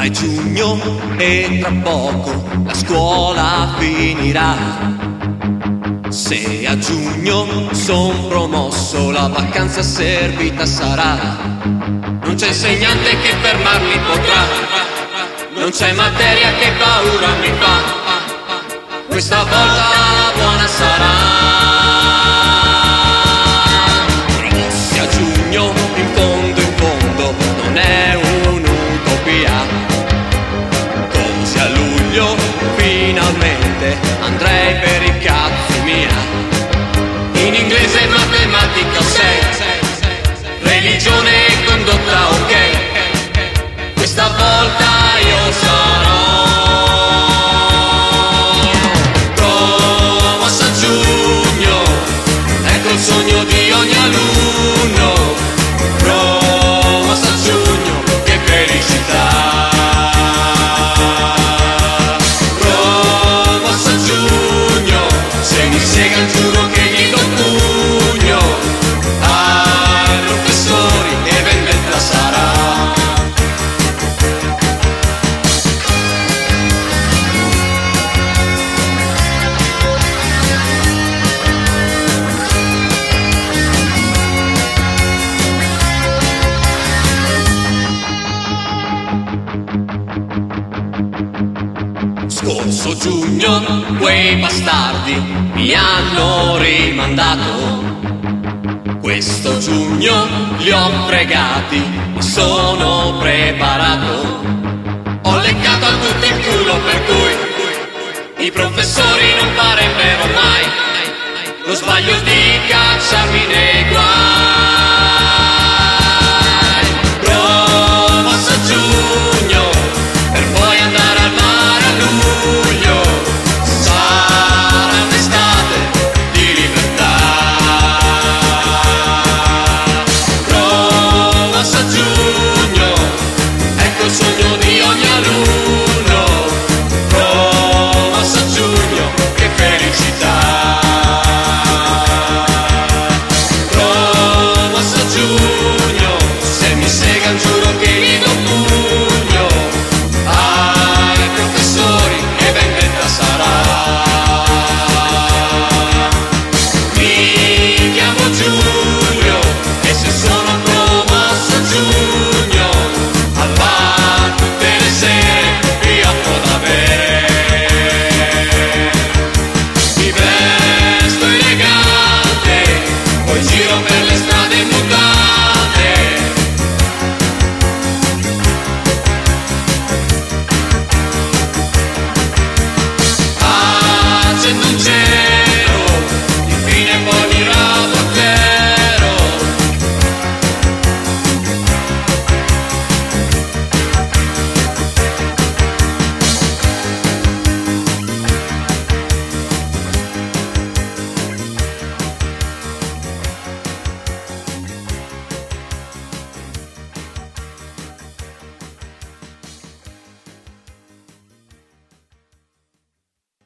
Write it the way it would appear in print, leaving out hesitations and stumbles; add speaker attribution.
Speaker 1: È giugno e tra poco la scuola finirà. Se a giugno son promosso, la vacanza servita sarà. Non c'è insegnante che fermarmi potrà, non c'è materia che paura mi fa. Questa volta buona sarà. Promossi a giugno, in fondo, non è un'utopia. Così a luglio, finalmente, andrei per i cazzi mia. In inglese e matematica 6, religione e condotta ok. Questa volta io sarò promosso a giugno, ecco il sogno di ogni alunno. Promosso a giugno, che felicità. Promosso a giugno, se mi sega giuro che gli do un pugno ai professori e vendetta sarà. Scorso giugno quei bastardi mi hanno rimandato. Questo giugno li ho fregati, mi sono preparato. Ho leccato a tutti il culo per cui i professori non farebbero